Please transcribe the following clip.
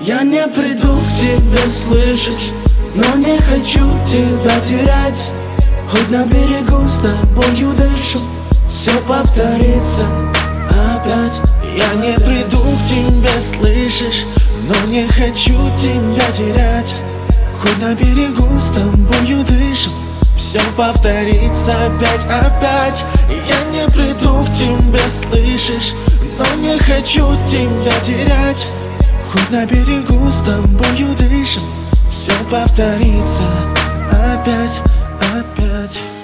Я не приду к тебе, слышишь, но не хочу тебя терять. Хоть на берегу с тобою дышу, все повторится опять. Я не приду к тебе, слышишь, но не хочу тебя терять. Хоть на берегу с тобою дышу, все повторится опять. Я не приду к тебе, слышишь, но не хочу тебя терять. Хоть на берегу с тобою дышим, все повторится опять.